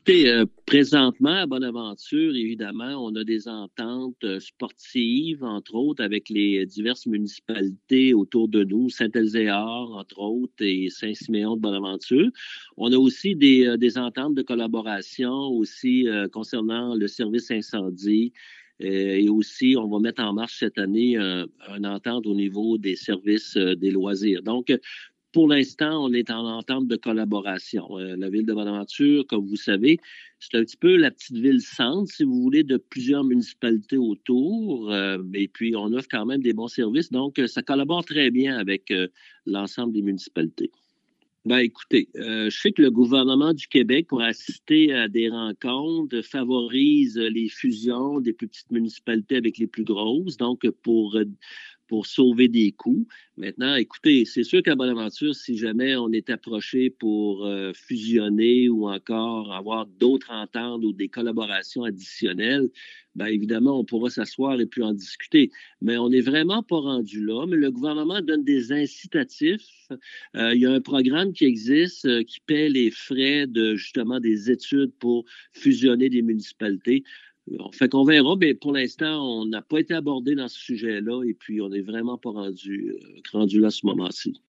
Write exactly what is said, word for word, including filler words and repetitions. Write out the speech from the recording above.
Écoutez, euh, présentement, à Bonaventure, évidemment, on a des ententes euh, sportives, entre autres, avec les diverses municipalités autour de nous, Saint-Elzéar, entre autres, et Saint-Siméon de Bonaventure. On a aussi des, euh, des ententes de collaboration aussi euh, concernant le service incendie. Euh, et aussi, on va mettre en marche cette année euh, une entente au niveau des services euh, des loisirs. Donc, pour l'instant, on est en entente de collaboration. Euh, la ville de Bonaventure, comme vous savez, c'est un petit peu la petite ville centre, si vous voulez, de plusieurs municipalités autour. Euh, et puis, on offre quand même des bons services. Donc, euh, ça collabore très bien avec euh, l'ensemble des municipalités. Ben, écoutez, euh, je sais que le gouvernement du Québec, pour assister à des rencontres, favorise les fusions des plus petites municipalités avec les plus grosses, donc pour, euh, pour sauver des coûts. Maintenant, écoutez, c'est sûr qu'à Bonaventure, si jamais on est approché pour euh, fusionner ou encore avoir d'autres ententes ou des collaborations additionnelles, ben évidemment, on pourra s'asseoir et puis en discuter. Mais on n'est vraiment pas rendu là. Mais le gouvernement donne des incitatifs. Euh, il y a un programme qui existe euh, qui paie les frais de justement des études pour fusionner des municipalités. Euh, Fait qu'on verra, mais pour l'instant, on n'a pas été abordé dans ce sujet-là et puis on n'est vraiment pas rendu, euh, rendu là à ce moment-ci.